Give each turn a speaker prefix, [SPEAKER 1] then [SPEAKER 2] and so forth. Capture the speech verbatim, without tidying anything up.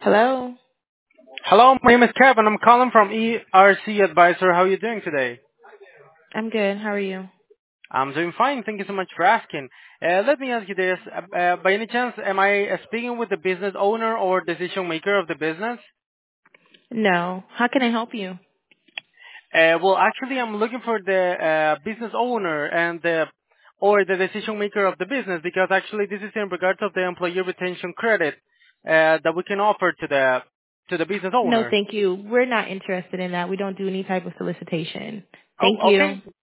[SPEAKER 1] Hello.
[SPEAKER 2] Hello, my name is Kevin. I'm calling from E R C Advisor. How are you doing today?
[SPEAKER 1] I'm good. How are you?
[SPEAKER 2] I'm doing fine. Thank you so much for asking. Uh, let me ask you this. Uh, uh, by any chance, am I uh, speaking with the business owner or decision maker of the business?
[SPEAKER 1] No. How can I help you?
[SPEAKER 2] Uh, well, actually, I'm looking for the uh, business owner and the or the decision maker of the business because actually this is in regards of the employee retention credit uh, that we can offer to the to the business
[SPEAKER 1] No,
[SPEAKER 2] owner.
[SPEAKER 1] thank you. We're not interested in that. We don't do any type of solicitation. Thank
[SPEAKER 2] Oh,
[SPEAKER 1] you.
[SPEAKER 2] okay.